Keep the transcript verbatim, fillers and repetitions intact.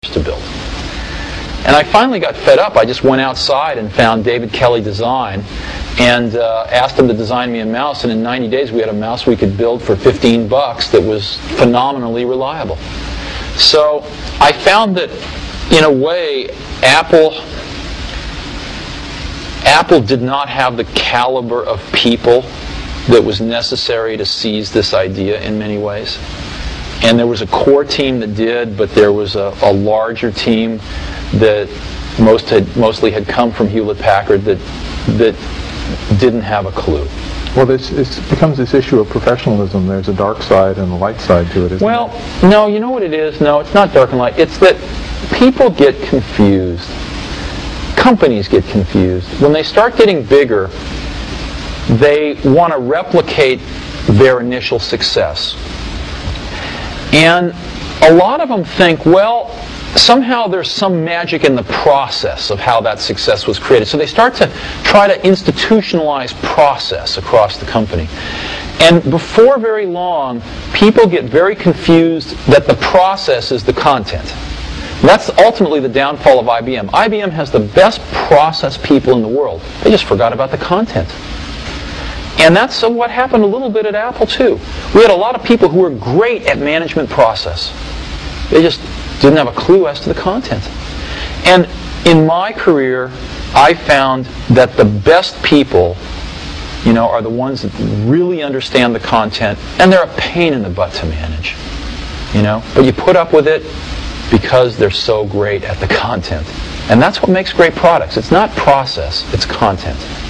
to build. And I finally got fed up. I just went outside and found David Kelly Design and uh, asked him to design me a mouse, and in ninety days we had a mouse we could build for fifteen bucks that was phenomenally reliable. So I found that in a way Apple Apple did not have the caliber of people that was necessary to seize this idea in many ways. And there was a core team that did, but there was a, a larger team that most had, mostly had come from Hewlett-Packard that that didn't have a clue. Well, this it becomes this issue of professionalism. There's a dark side and a light side to it, isn't well, there? no, you know what it is? No, it's not dark and light. It's that people get confused. Companies get confused. When they start getting bigger, they want to replicate their initial success. And a lot of them think, well, somehow there's some magic in the process of how that success was created. So they start to try to institutionalize process across the company. And before very long, people get very confused that the process is the content. That's ultimately the downfall of I B M. I B M has the best process people in the world. They just forgot about the content. And that's what happened a little bit at Apple, too. We had a lot of people who were great at management process. They just didn't have a clue as to the content. And in my career, I found that the best people, you know, are the ones that really understand the content, and they're a pain in the butt to manage, you know. But you put up with it because they're so great at the content. And that's what makes great products. It's not process, it's content.